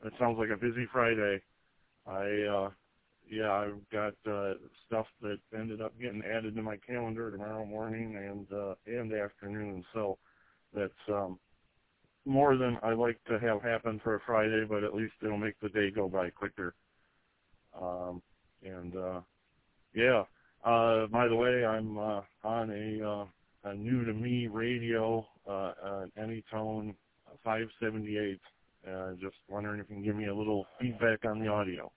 It sounds like a busy Friday. Yeah, I've got stuff that ended up getting added to my calendar tomorrow morning and afternoon. So that's more than I like to have happen for a Friday, but at least it'll make the day go by quicker. Um, and yeah, by the way, I'm on a new to me radio, Anytone 578. Just wondering if you can give me a little feedback on the audio.